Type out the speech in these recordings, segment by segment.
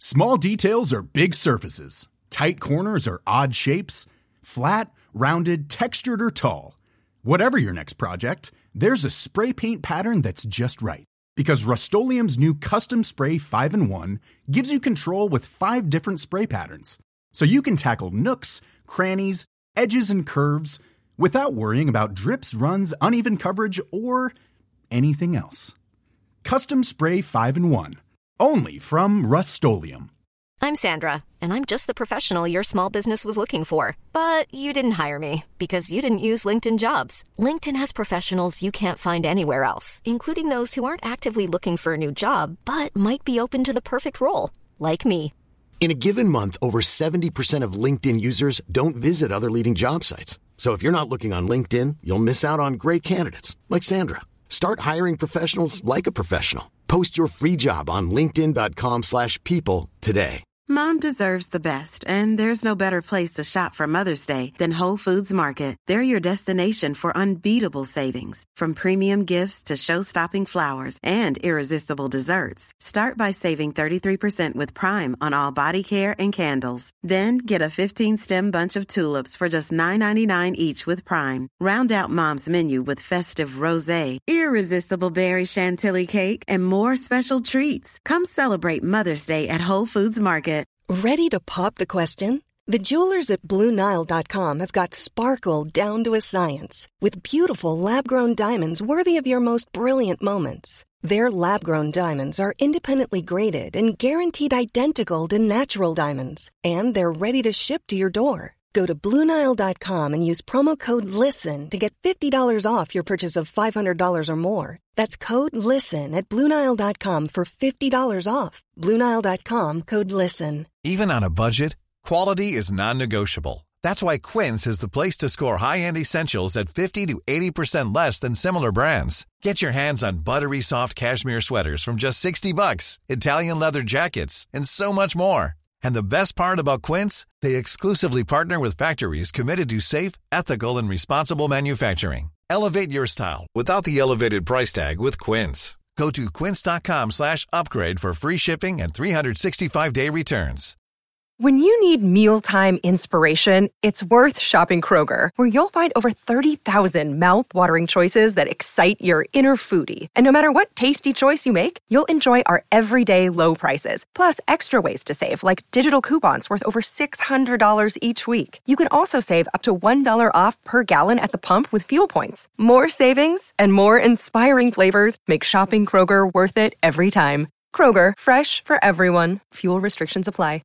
Small details are big surfaces. Tight corners are odd shapes. Flat, rounded, textured, or tall. Whatever your next project, there's a spray paint pattern that's just right. Because Rust-Oleum's new Custom Spray 5-in-1 gives you control with 5 different spray patterns. So you can tackle nooks, crannies, edges, and curves without worrying about drips, runs, uneven coverage, or anything else. Custom Spray 5-in-1. Only from Rust-Oleum. I'm Sandra, and I'm just the professional your small business was looking for. But you didn't hire me because you didn't use LinkedIn Jobs. LinkedIn has professionals you can't find anywhere else, including those who aren't actively looking for a new job, but might be open to the perfect role, like me. In a given month, over 70% of LinkedIn users don't visit other leading job sites. So if you're not looking on LinkedIn, you'll miss out on great candidates like Sandra. Start hiring professionals like a professional. Post your free job on linkedin.com/people today. Mom deserves the best, and there's no better place to shop for Mother's Day than Whole Foods Market. They're your destination for unbeatable savings, from premium gifts to show-stopping flowers and irresistible desserts. Start by saving 33% with Prime on all body care and candles. Then get a 15-stem bunch of tulips for just $9.99 each with Prime. Round out Mom's menu with festive rosé, irresistible berry chantilly cake, and more special treats. Come celebrate Mother's Day at Whole Foods Market. Ready to pop the question? The jewelers at BlueNile.com have got sparkle down to a science with beautiful lab-grown diamonds worthy of your most brilliant moments. Their lab-grown diamonds are independently graded and guaranteed identical to natural diamonds, and they're ready to ship to your door. Go to BlueNile.com and use promo code LISTEN to get $50 off your purchase of $500 or more. That's code LISTEN at BlueNile.com for $50 off. BlueNile.com, code LISTEN. Even on a budget, quality is non-negotiable. That's why Quince is the place to score high-end essentials at 50 to 80% less than similar brands. Get your hands on buttery soft cashmere sweaters from just $60, Italian leather jackets, and so much more. And the best part about Quince, they exclusively partner with factories committed to safe, ethical, and responsible manufacturing. Elevate your style without the elevated price tag with Quince. Go to quince.com/upgrade for free shipping and 365-day returns. When you need mealtime inspiration, it's worth shopping Kroger, where you'll find over 30,000 mouth-watering choices that excite your inner foodie. And no matter what tasty choice you make, you'll enjoy our everyday low prices, plus extra ways to save, like digital coupons worth over $600 each week. You can also save up to $1 off per gallon at the pump with fuel points. More savings and more inspiring flavors make shopping Kroger worth it every time. Kroger, fresh for everyone. Fuel restrictions apply.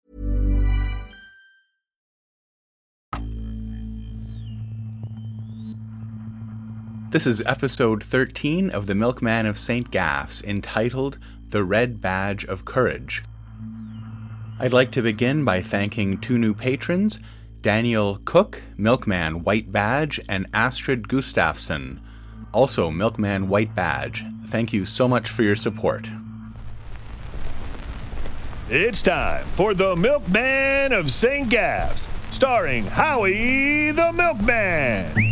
This is episode 13 of The Milkman of St. Gaffs, entitled The Red Badge of Courage. I'd like to begin by thanking 2 new patrons, Daniel Cook, Milkman White Badge, and Astrid Gustafsson, also Milkman White Badge. Thank you so much for your support. It's time for The Milkman of St. Gaffs, starring Howie the Milkman.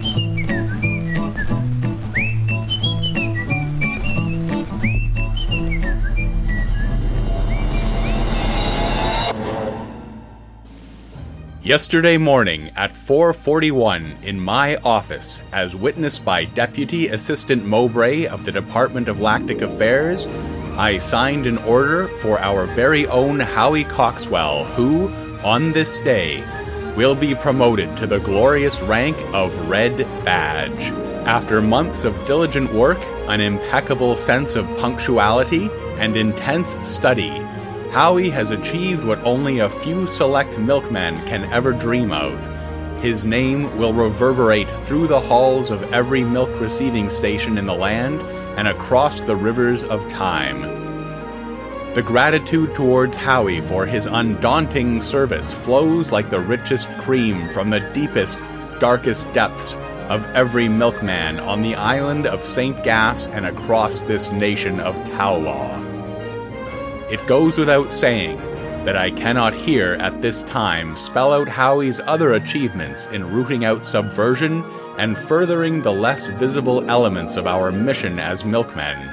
Yesterday morning at 4:41 in my office, as witnessed by Deputy Assistant Mowbray of the Department of Lactic Affairs, I signed an order for our very own Howie Coxwell, who, on this day, will be promoted to the glorious rank of Red Badge. After months of diligent work, an impeccable sense of punctuality, and intense study, Howie has achieved what only a few select milkmen can ever dream of. His name will reverberate through the halls of every milk receiving station in the land and across the rivers of time. The gratitude towards Howie for his undaunting service flows like the richest cream from the deepest, darkest depths of every milkman on the island of St. Gaffs and across this nation of Towlaw. It goes without saying that I cannot here at this time spell out Howie's other achievements in rooting out subversion and furthering the less visible elements of our mission as milkmen.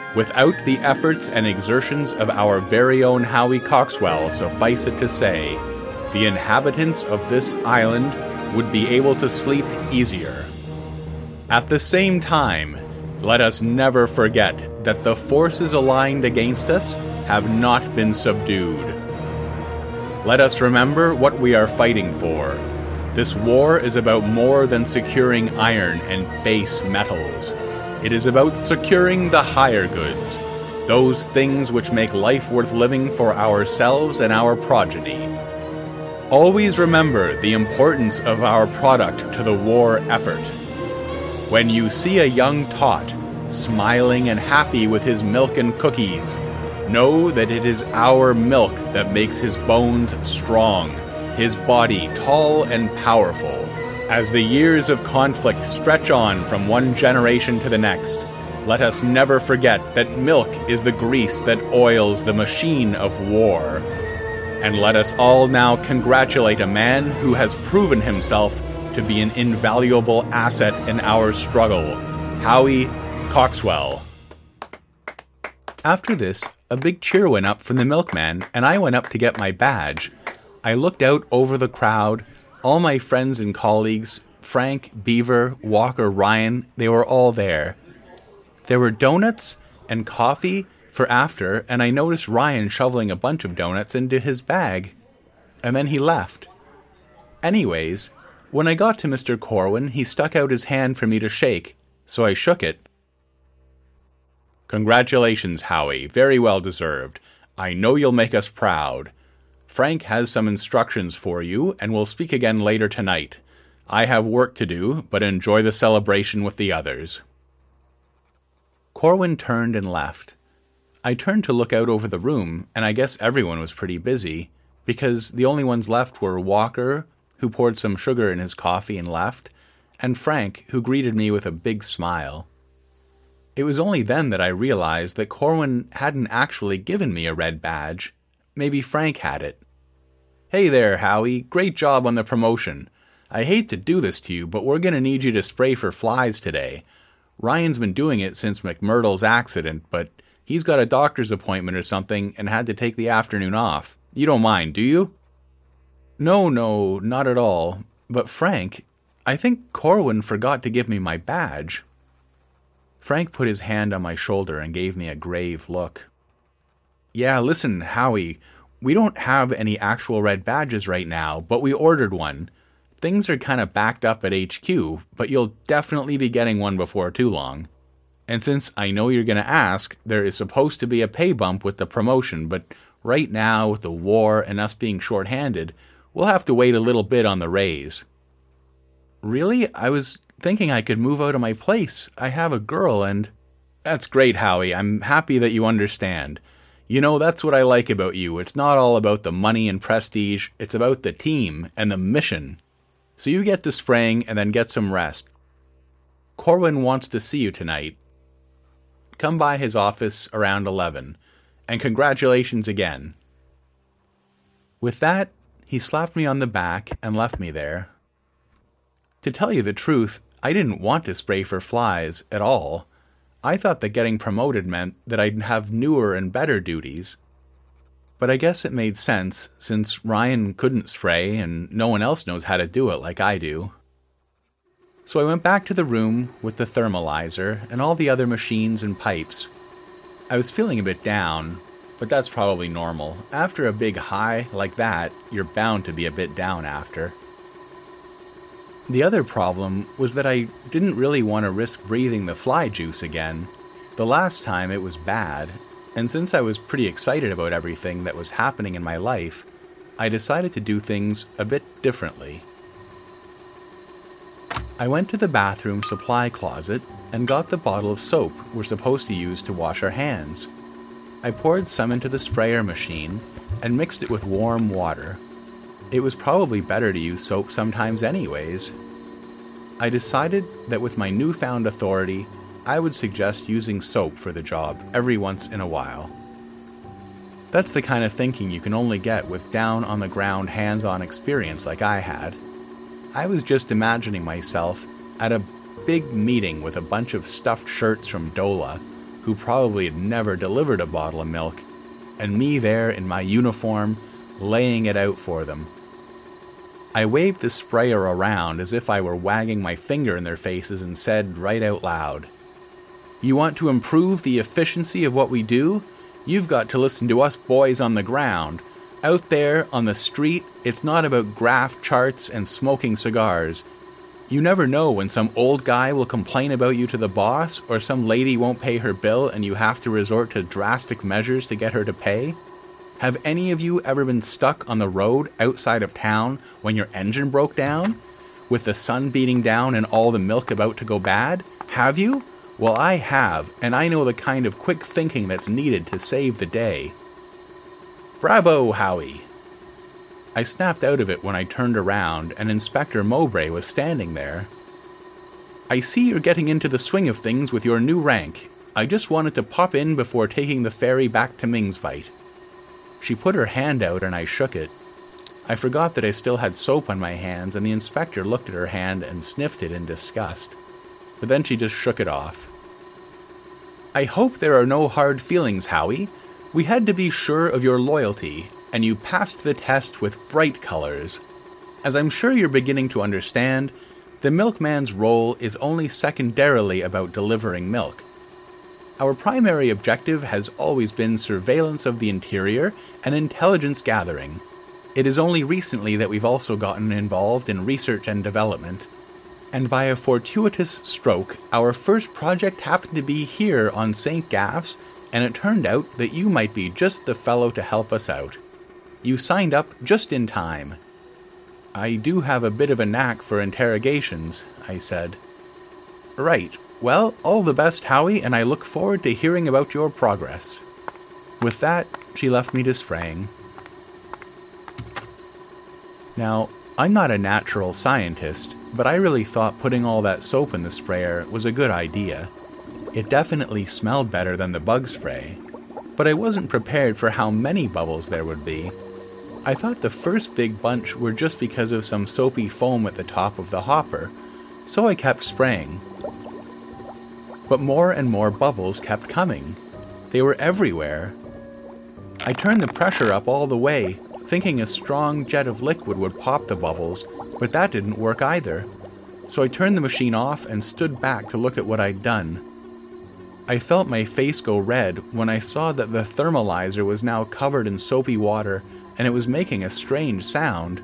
Without the efforts and exertions of our very own Howie Coxwell, suffice it to say, the inhabitants of this island would be able to sleep easier. At the same time, let us never forget that the forces aligned against us have not been subdued. Let us remember what we are fighting for. This war is about more than securing iron and base metals. It is about securing the higher goods, those things which make life worth living for ourselves and our progeny. Always remember the importance of our product to the war effort. When you see a young tot smiling and happy with his milk and cookies, know that it is our milk that makes his bones strong, his body tall and powerful. As the years of conflict stretch on from one generation to the next, let us never forget that milk is the grease that oils the machine of war. And let us all now congratulate a man who has proven himself to be an invaluable asset in our struggle, Howie Coxwell. After this, a big cheer went up from the milkman, and I went up to get my badge. I looked out over the crowd. All my friends and colleagues, Frank, Beaver, Walker, Ryan, they were all there. There were donuts and coffee for after, and I noticed Ryan shoveling a bunch of donuts into his bag. And then he left. Anyways, when I got to Mr. Corwin, he stuck out his hand for me to shake, so I shook it. Congratulations, Howie. Very well deserved. I know you'll make us proud. Frank has some instructions for you, and we'll speak again later tonight. I have work to do, but enjoy the celebration with the others. Corwin turned and left. I turned to look out over the room, and I guess everyone was pretty busy, because the only ones left were Walker, who poured some sugar in his coffee and left, and Frank, who greeted me with a big smile. It was only then that I realized that Corwin hadn't actually given me a red badge. Maybe Frank had it. Hey there, Howie. Great job on the promotion. I hate to do this to you, but we're going to need you to spray for flies today. Ryan's been doing it since McMurdo's accident, but he's got a doctor's appointment or something and had to take the afternoon off. You don't mind, do you? No, not at all. But Frank, I think Corwin forgot to give me my badge. Frank put his hand on my shoulder and gave me a grave look. Yeah, listen, Howie, we don't have any actual red badges right now, but we ordered one. Things are kind of backed up at HQ, but you'll definitely be getting one before too long. And since I know you're going to ask, there is supposed to be a pay bump with the promotion, but right now, with the war and us being short-handed, we'll have to wait a little bit on the raise. Really? I was thinking I could move out of my place. I have a girl and... That's great, Howie. I'm happy that you understand. You know, that's what I like about you. It's not all about the money and prestige. It's about the team and the mission. So you get to spraying and then get some rest. Corwin wants to see you tonight. Come by his office around 11. And congratulations again. With that, he slapped me on the back and left me there. To tell you the truth, I didn't want to spray for flies at all. I thought that getting promoted meant that I'd have newer and better duties. But I guess it made sense, since Ryan couldn't spray and no one else knows how to do it like I do. So I went back to the room with the thermalizer and all the other machines and pipes. I was feeling a bit down, but that's probably normal. After a big high like that, you're bound to be a bit down after. The other problem was that I didn't really want to risk breathing the fly juice again. The last time it was bad, and since I was pretty excited about everything that was happening in my life, I decided to do things a bit differently. I went to the bathroom supply closet and got the bottle of soap we're supposed to use to wash our hands. I poured some into the sprayer machine and mixed it with warm water. It was probably better to use soap sometimes anyways. I decided that with my newfound authority, I would suggest using soap for the job every once in a while. That's the kind of thinking you can only get with down-on-the-ground hands-on experience like I had. I was just imagining myself at a big meeting with a bunch of stuffed shirts from DOLA, who probably had never delivered a bottle of milk, and me there in my uniform, laying it out for them. I waved the sprayer around as if I were wagging my finger in their faces and said right out loud, "You want to improve the efficiency of what we do? You've got to listen to us boys on the ground. Out there on the street, it's not about graph charts and smoking cigars. You never know when some old guy will complain about you to the boss, or some lady won't pay her bill and you have to resort to drastic measures to get her to pay. Have any of you ever been stuck on the road outside of town when your engine broke down, with the sun beating down and all the milk about to go bad? Have you? Well, I have, and I know the kind of quick thinking that's needed to save the day." "Bravo, Howie!" I snapped out of it when I turned around and Inspector Mowbray was standing there. "I see you're getting into the swing of things with your new rank. I just wanted to pop in before taking the ferry back to Mingsvite." She put her hand out and I shook it. I forgot that I still had soap on my hands, and the inspector looked at her hand and sniffed it in disgust. But then she just shook it off. "I hope there are no hard feelings, Howie. We had to be sure of your loyalty, and you passed the test with bright colors. As I'm sure you're beginning to understand, the milkman's role is only secondarily about delivering milk. Our primary objective has always been surveillance of the interior and intelligence gathering. It is only recently that we've also gotten involved in research and development. And by a fortuitous stroke, our first project happened to be here on St. Gaff's, and it turned out that you might be just the fellow to help us out. You signed up just in time." "I do have a bit of a knack for interrogations," I said. "Right. Well, all the best, Howie, and I look forward to hearing about your progress." With that, she left me to spraying. Now, I'm not a natural scientist, but I really thought putting all that soap in the sprayer was a good idea. It definitely smelled better than the bug spray, but I wasn't prepared for how many bubbles there would be. I thought the first big bunch were just because of some soapy foam at the top of the hopper, so I kept spraying. But more and more bubbles kept coming. They were everywhere. I turned the pressure up all the way, thinking a strong jet of liquid would pop the bubbles, but that didn't work either. So I turned the machine off and stood back to look at what I'd done. I felt my face go red when I saw that the thermalizer was now covered in soapy water and it was making a strange sound.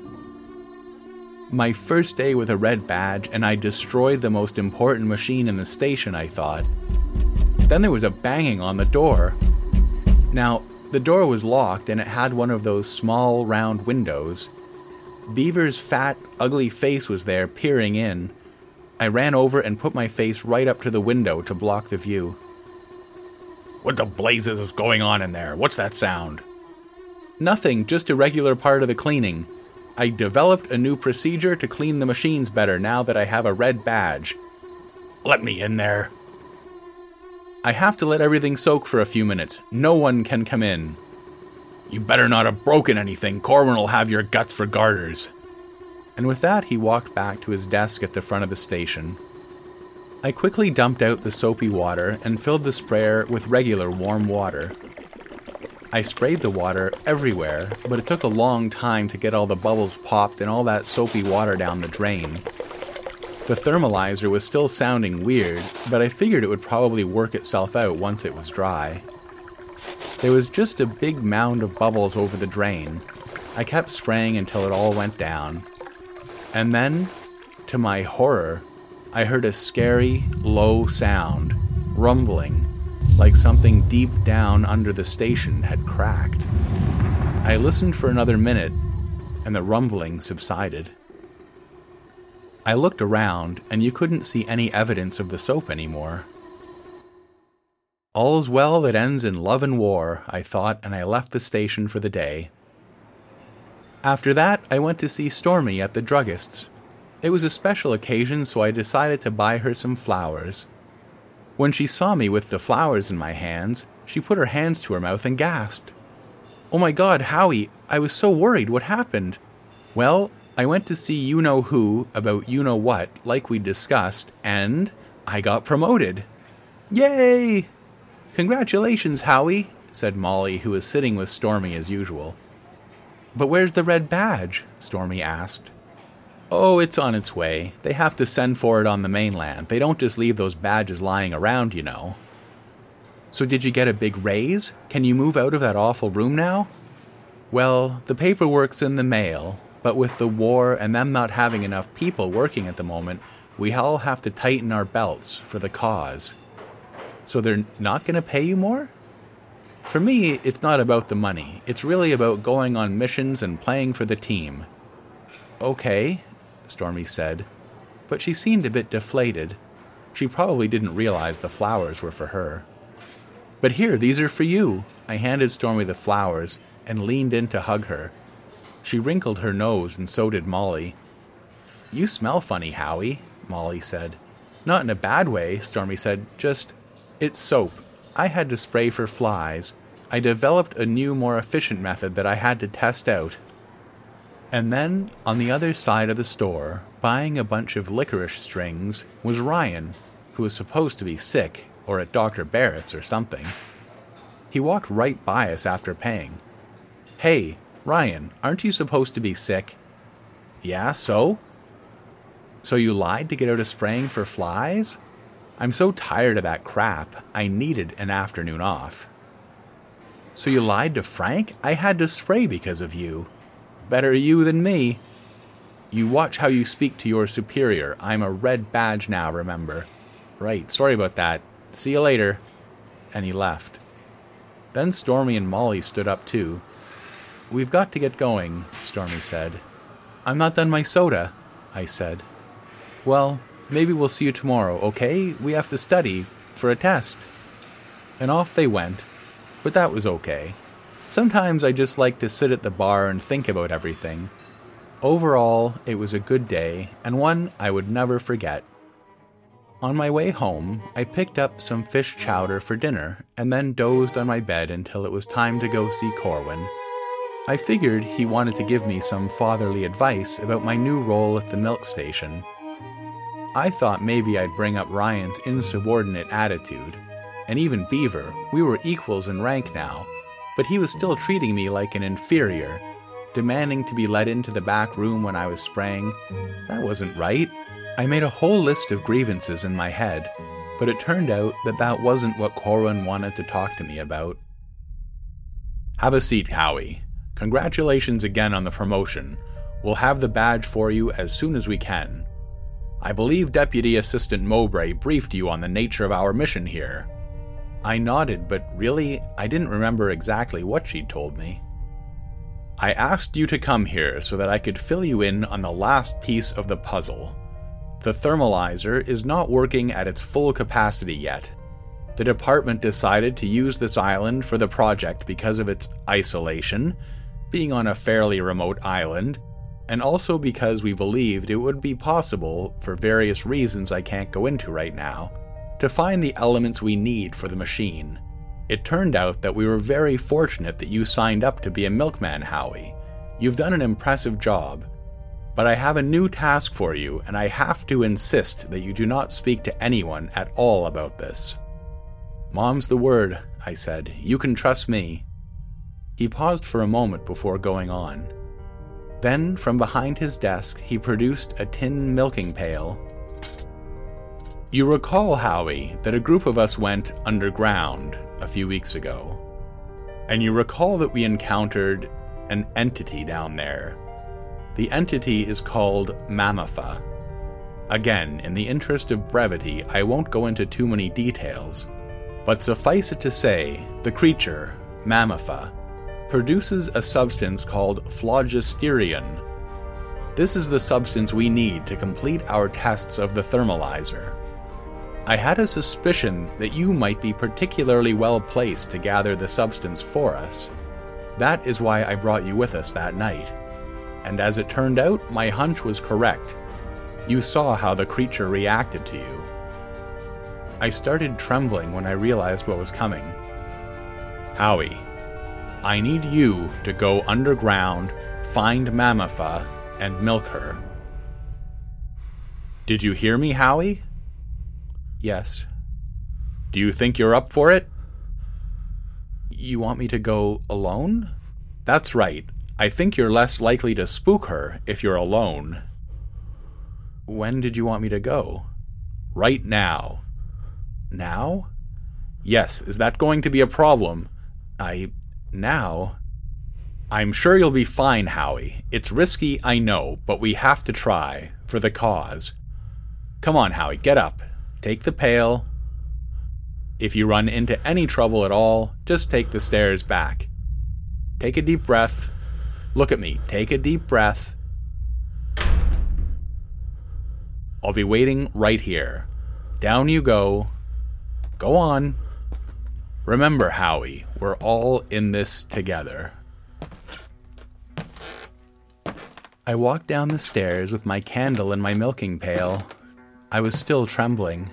My first day with a red badge, and I destroyed the most important machine in the station, I thought. Then there was a banging on the door. Now, the door was locked and it had one of those small, round windows. Beaver's fat, ugly face was there, peering in. I ran over and put my face right up to the window to block the view. "What the blazes is going on in there? What's that sound?" "Nothing, just a regular part of the cleaning. I developed a new procedure to clean the machines better now that I have a red badge." "Let me in there." "I have to let everything soak for a few minutes. No one can come in." "You better not have broken anything. Corwin will have your guts for garters." And with that, he walked back to his desk at the front of the station. I quickly dumped out the soapy water and filled the sprayer with regular warm water. I sprayed the water everywhere, but it took a long time to get all the bubbles popped and all that soapy water down the drain. The thermalizer was still sounding weird, but I figured it would probably work itself out once it was dry. There was just a big mound of bubbles over the drain. I kept spraying until it all went down. And then, to my horror, I heard a scary, low sound, rumbling, like something deep down under the station had cracked. I listened for another minute, and the rumbling subsided. I looked around, and you couldn't see any evidence of the soap anymore. All's well that ends in love and war, I thought, and I left the station for the day. After that, I went to see Stormy at the druggist's. It was a special occasion, so I decided to buy her some flowers. When she saw me with the flowers in my hands, she put her hands to her mouth and gasped. "Oh my God, Howie, I was so worried. What happened?" "Well, I went to see you-know-who about you-know-what, like we discussed, and I got promoted." "Yay!" "Congratulations, Howie," said Molly, who was sitting with Stormy as usual. "But where's the red badge?" Stormy asked. "Oh, it's on its way. They have to send for it on the mainland. They don't just leave those badges lying around, you know." "So did you get a big raise? Can you move out of that awful room now?" "Well, the paperwork's in the mail, but with the war and them not having enough people working at the moment, we all have to tighten our belts for the cause." "So they're not going to pay you more?" "For me, it's not about the money. It's really about going on missions and playing for the team." "Okay," Stormy said, but she seemed a bit deflated. She probably didn't realize the flowers were for her. "But here, these are for you." I handed Stormy the flowers and leaned in to hug her. She wrinkled her nose, and so did Molly. "You smell funny, Howie," Molly said. "Not in a bad way," Stormy said. "Just, it's soap. I had to spray for flies. I developed a new, more efficient method that I had to test out." And then, on the other side of the store, buying a bunch of licorice strings, was Ryan, who was supposed to be sick, or at Dr. Barrett's or something. He walked right by us after paying. "Hey, Ryan, aren't you supposed to be sick?" "Yeah, so?" "So you lied to get out of spraying for flies?" "I'm so tired of that crap, I needed an afternoon off." "So you lied to Frank? I had to spray because of you." "Better you than me." "You watch how you speak to your superior. I'm a red badge now, remember." "Right, sorry about that. See you later." And he left. Then Stormy and Molly stood up too. "We've got to get going," Stormy said. "I'm not done my soda," I said. "Well, maybe we'll see you tomorrow, okay? We have to study for a test." And off they went, but that was okay. Sometimes I just like to sit at the bar and think about everything. Overall, it was a good day, and one I would never forget. On my way home, I picked up some fish chowder for dinner, and then dozed on my bed until it was time to go see Corwin. I figured he wanted to give me some fatherly advice about my new role at the milk station. I thought maybe I'd bring up Ryan's insubordinate attitude, and even Beaver. We were equals in rank now, but he was still treating me like an inferior, demanding to be let into the back room when I was spraying. That wasn't right. I made a whole list of grievances in my head, but it turned out that that wasn't what Corwin wanted to talk to me about. "Have a seat, Howie. Congratulations again on the promotion. We'll have the badge for you as soon as we can. I believe Deputy Assistant Mowbray briefed you on the nature of our mission here." I nodded, but really, I didn't remember exactly what she'd told me. "I asked you to come here so that I could fill you in on the last piece of the puzzle. The thermalizer is not working at its full capacity yet. The department decided to use this island for the project because of its isolation, being on a fairly remote island, and also because we believed it would be possible, for various reasons I can't go into right now, to find the elements we need for the machine. It turned out that we were very fortunate that you signed up to be a milkman, Howie. You've done an impressive job. But I have a new task for you, and I have to insist that you do not speak to anyone at all about this." "Mom's the word," I said. "You can trust me." He paused for a moment before going on. Then, from behind his desk, he produced a tin milking pail. "You recall, Howie, that a group of us went underground a few weeks ago. And you recall that we encountered an entity down there. The entity is called Mammofa. Again, in the interest of brevity, I won't go into too many details, but suffice it to say, the creature, Mammofa, produces a substance called phlogisterion. This is the substance we need to complete our tests of the thermalizer. I had a suspicion that you might be particularly well placed to gather the substance for us. That is why I brought you with us that night. And as it turned out, my hunch was correct. You saw how the creature reacted to you." I started trembling when I realized what was coming. "Howie, I need you to go underground, find Mammofa, and milk her." "Did you hear me, Howie?" "Yes." "Do you think you're up for it?" You want me to go alone? That's right. I think you're less likely to spook her if you're alone. When did you want me to go? Right now. Now? Yes, is that going to be a problem? Now? I'm sure you'll be fine, Howie. It's risky, I know, but we have to try, for the cause. Come on, Howie, get up. Take the pail. If you run into any trouble at all, just take the stairs back. Take a deep breath. Look at me. Take a deep breath. I'll be waiting right here. Down you go. Go on. Remember, Howie, we're all in this together. I walked down the stairs with my candle and my milking pail. I was still trembling.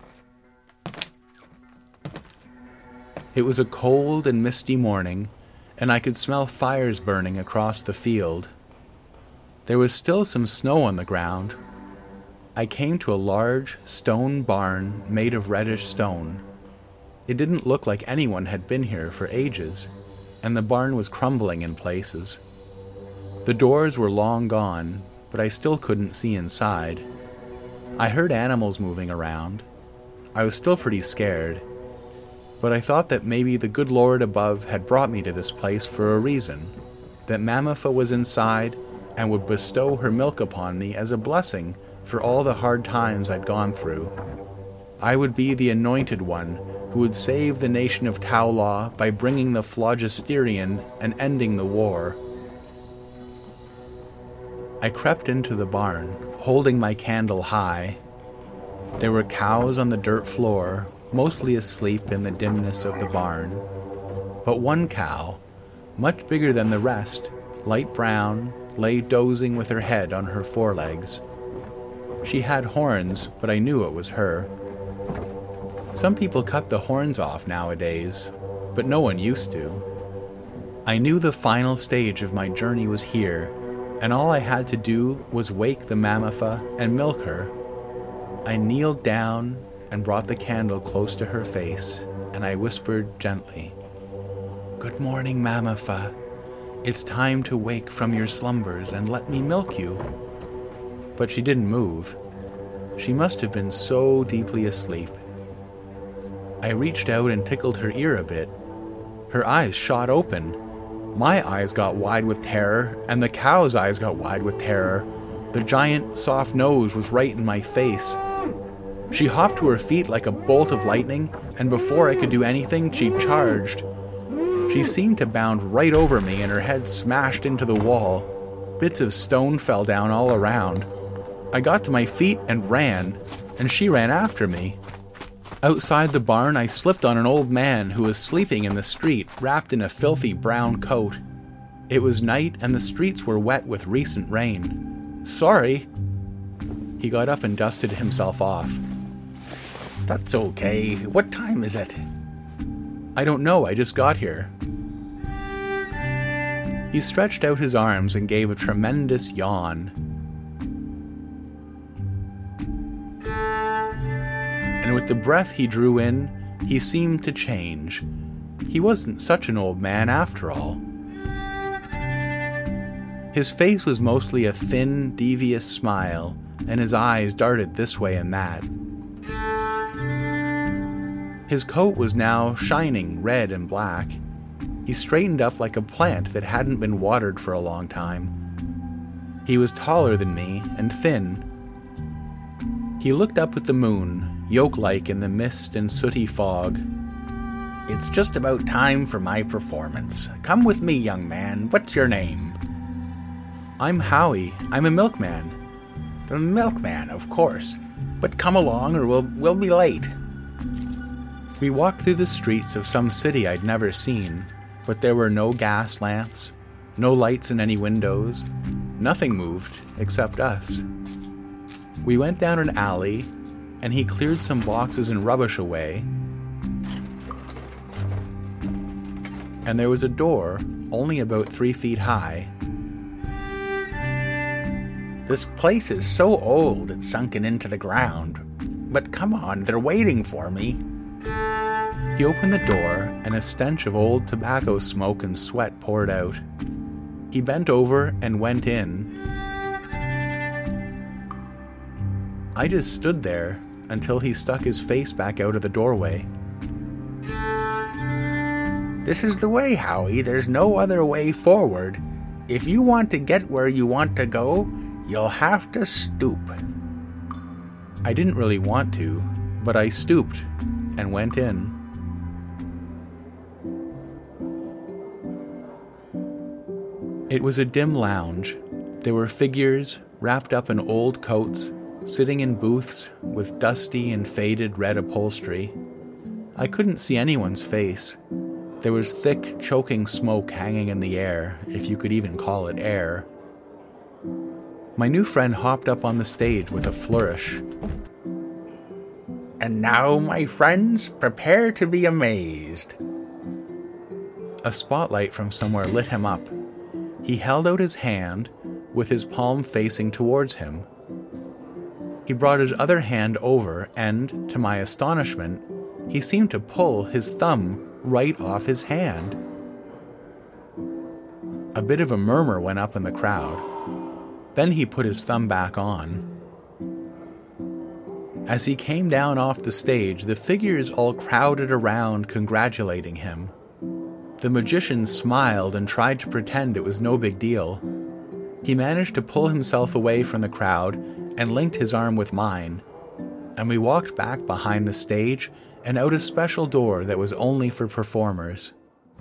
It was a cold and misty morning, and I could smell fires burning across the field. There was still some snow on the ground. I came to a large stone barn made of reddish stone. It didn't look like anyone had been here for ages, and the barn was crumbling in places. The doors were long gone, but I still couldn't see inside. I heard animals moving around. I was still pretty scared, but I thought that maybe the good Lord above had brought me to this place for a reason, that Mammofa was inside and would bestow her milk upon me as a blessing for all the hard times I'd gone through. I would be the anointed one who would save the nation of Taulaw by bringing the phlogisterian and ending the war. I crept into the barn, holding my candle high. There were cows on the dirt floor, mostly asleep in the dimness of the barn. But one cow, much bigger than the rest, light brown, lay dozing with her head on her forelegs. She had horns, but I knew it was her. Some people cut the horns off nowadays, but no one used to. I knew the final stage of my journey was here, and all I had to do was wake the Mammofa and milk her. I kneeled down and brought the candle close to her face, and I whispered gently, "Good morning, Mammofa. It's time to wake from your slumbers and let me milk you." But she didn't move. She must have been so deeply asleep. I reached out and tickled her ear a bit. Her eyes shot open. My eyes got wide with terror, and the cow's eyes got wide with terror. The giant, soft nose was right in my face. She hopped to her feet like a bolt of lightning, and before I could do anything, she charged. She seemed to bound right over me, and her head smashed into the wall. Bits of stone fell down all around. I got to my feet and ran, and she ran after me. Outside the barn, I slipped on an old man who was sleeping in the street, wrapped in a filthy brown coat. It was night, and the streets were wet with recent rain. "Sorry." He got up and dusted himself off. "That's okay. What time is it?" "I don't know. I just got here." He stretched out his arms and gave a tremendous yawn. And with the breath he drew in, he seemed to change. He wasn't such an old man after all. His face was mostly a thin, devious smile, and his eyes darted this way and that. His coat was now shining red and black. He straightened up like a plant that hadn't been watered for a long time. He was taller than me and thin. He looked up at the moon, yolk-like in the mist and sooty fog. "It's just about time for my performance. Come with me, young man. What's your name?" "I'm Howie. I'm a milkman." "The milkman, of course. But come along or we'll be late." We walked through the streets of some city I'd never seen, but there were no gas lamps, no lights in any windows. Nothing moved except us. We went down an alley, and he cleared some boxes and rubbish away. And there was a door, only about 3 feet high. "This place is so old it's sunken into the ground. But come on, they're waiting for me." He opened the door, and a stench of old tobacco smoke and sweat poured out. He bent over and went in. I just stood there until he stuck his face back out of the doorway. This is the way, Howie. There's no other way forward. If you want to get where you want to go, you'll have to stoop. I didn't really want to, but I stooped and went in. It was a dim lounge. There were figures wrapped up in old coats, sitting in booths with dusty and faded red upholstery. I couldn't see anyone's face. There was thick, choking smoke hanging in the air, if you could even call it air. My new friend hopped up on the stage with a flourish. And now, my friends, prepare to be amazed. A spotlight from somewhere lit him up. He held out his hand, with his palm facing towards him. He brought his other hand over, and, to my astonishment, he seemed to pull his thumb right off his hand. A bit of a murmur went up in the crowd. Then he put his thumb back on. As he came down off the stage, the figures all crowded around, congratulating him. The magician smiled and tried to pretend it was no big deal. He managed to pull himself away from the crowd and linked his arm with mine, and we walked back behind the stage and out a special door that was only for performers.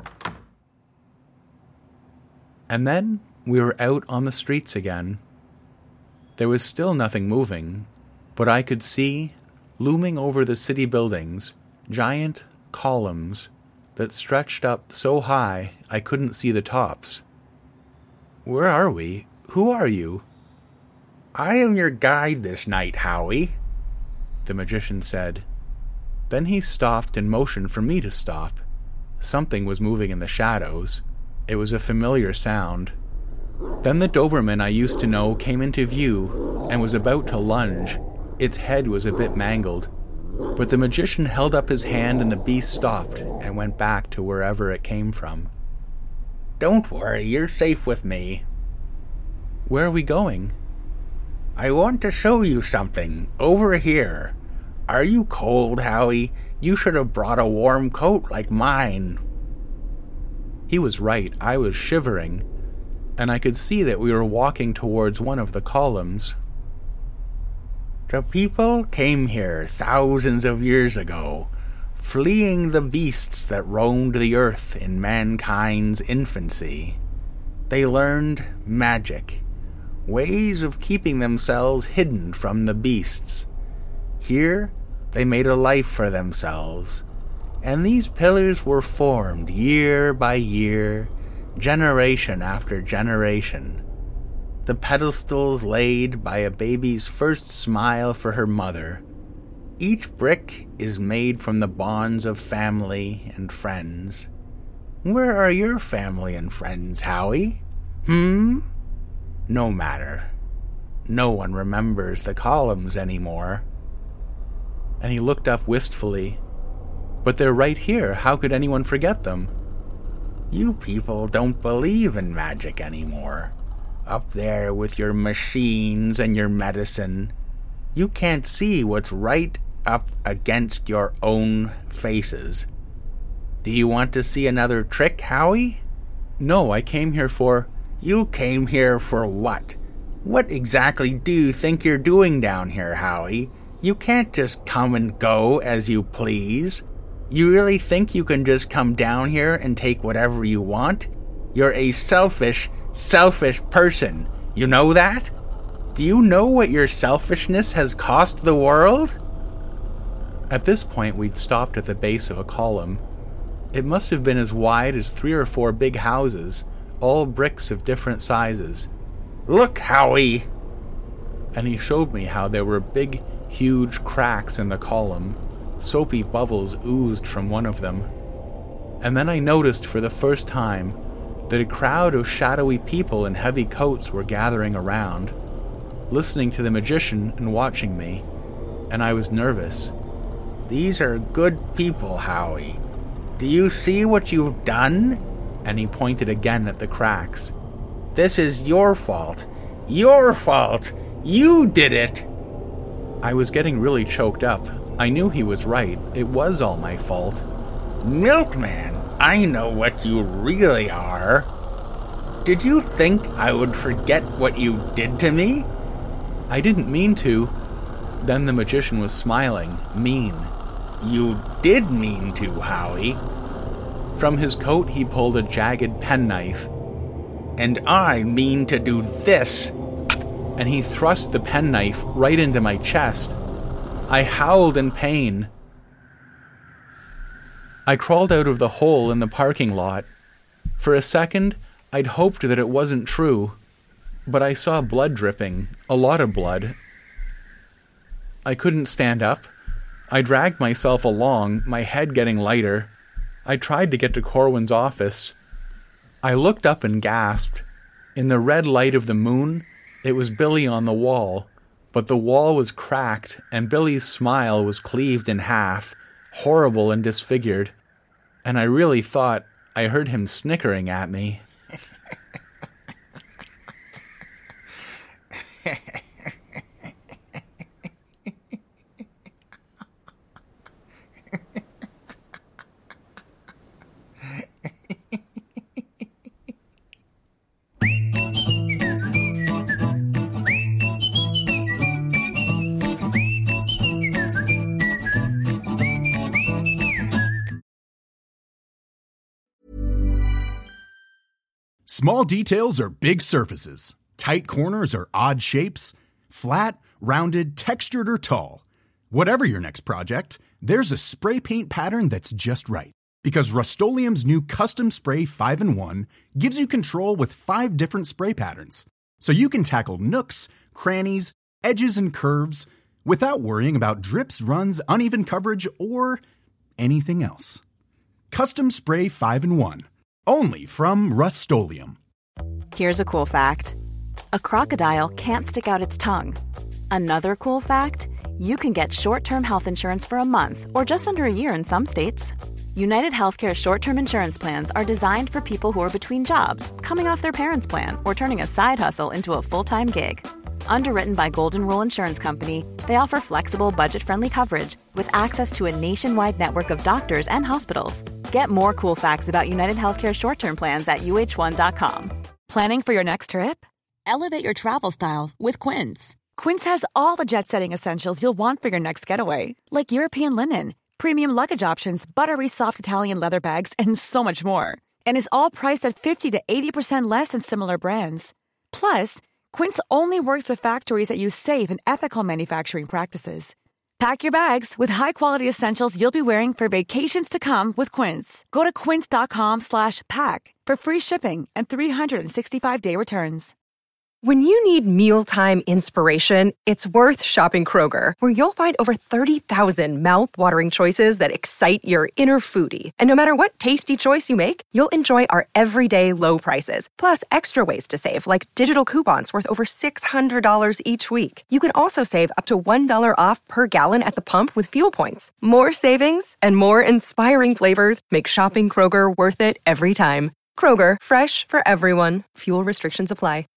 And then we were out on the streets again. There was still nothing moving, but I could see, looming over the city buildings, giant columns that stretched up so high I couldn't see the tops. Where are we? Who are you? I am your guide this night, Howie, the magician said. Then he stopped and motioned for me to stop. Something was moving in the shadows. It was a familiar sound. Then the Doberman I used to know came into view and was about to lunge. Its head was a bit mangled, but the magician held up his hand and the beast stopped and went back to wherever it came from. Don't worry, you're safe with me. Where are we going? I want to show you something. Over here. Are you cold, Howie? You should have brought a warm coat like mine. He was right. I was shivering, and I could see that we were walking towards one of the columns. The people came here thousands of years ago, fleeing the beasts that roamed the earth in mankind's infancy. They learned magic, ways of keeping themselves hidden from the beasts. Here, they made a life for themselves, and these pillars were formed year by year, generation after generation. The pedestals laid by a baby's first smile for her mother. Each brick is made from the bonds of family and friends. Where are your family and friends, Howie? No matter. No one remembers the columns anymore. And he looked up wistfully. But they're right here. How could anyone forget them? You people don't believe in magic anymore. Up there with your machines and your medicine, you can't see what's right up against your own faces. Do you want to see another trick, Howie? No, I came here for... You came here for what? What exactly do you think you're doing down here, Howie? You can't just come and go as you please. You really think you can just come down here and take whatever you want? You're a selfish person. You know that? Do you know what your selfishness has cost the world? At this point, we'd stopped at the base of a column. It must have been as wide as 3 or 4 big houses, all bricks of different sizes. Look, Howie! And he showed me how there were big, huge cracks in the column. Soapy bubbles oozed from one of them. And then I noticed for the first time that a crowd of shadowy people in heavy coats were gathering around, listening to the magician and watching me, and I was nervous. These are good people, Howie. Do you see what you've done? And he pointed again at the cracks. This is your fault. Your fault. You did it. I was getting really choked up. I knew he was right. It was all my fault. Milkman, I know what you really are. Did you think I would forget what you did to me? I didn't mean to. Then the magician was smiling, mean. You did mean to, Howie. From his coat he pulled a jagged penknife. And I mean to do this. And he thrust the penknife right into my chest. I howled in pain. I crawled out of the hole in the parking lot. For a second, I'd hoped that it wasn't true, but I saw blood dripping, a lot of blood. I couldn't stand up. I dragged myself along, my head getting lighter. I tried to get to Corwin's office. I looked up and gasped. In the red light of the moon, it was Billy on the wall, but the wall was cracked and Billy's smile was cleaved in half, horrible and disfigured, and I really thought I heard him snickering at me. Small details are big surfaces. Tight corners are odd shapes. Flat, rounded, textured, or tall. Whatever your next project, there's a spray paint pattern that's just right. Because Rust-Oleum's new Custom Spray 5-in-1 gives you control with 5 different spray patterns. So you can tackle nooks, crannies, edges, and curves without worrying about drips, runs, uneven coverage, or anything else. Custom Spray 5-in-1. Only from Rust-Oleum. Here's a cool fact. A crocodile can't stick out its tongue. Another cool fact, you can get short-term health insurance for a month or just under a year in some states. United Healthcare short-term insurance plans are designed for people who are between jobs, coming off their parents' plan, or turning a side hustle into a full-time gig. Underwritten by Golden Rule Insurance Company, they offer flexible, budget-friendly coverage with access to a nationwide network of doctors and hospitals. Get more cool facts about United Healthcare short-term plans at uh1.com. Planning for your next trip? Elevate your travel style with Quince. Quince has all the jet-setting essentials you'll want for your next getaway, like European linen, premium luggage options, buttery soft Italian leather bags, and so much more. And is all priced at 50 to 80% less than similar brands. Plus, Quince only works with factories that use safe and ethical manufacturing practices. Pack your bags with high-quality essentials you'll be wearing for vacations to come with Quince. Go to quince.com/pack for free shipping and 365-day returns. When you need mealtime inspiration, it's worth shopping Kroger, where you'll find over 30,000 mouth-watering choices that excite your inner foodie. And no matter what tasty choice you make, you'll enjoy our everyday low prices, plus extra ways to save, like digital coupons worth over $600 each week. You can also save up to $1 off per gallon at the pump with fuel points. More savings and more inspiring flavors make shopping Kroger worth it every time. Kroger, fresh for everyone. Fuel restrictions apply.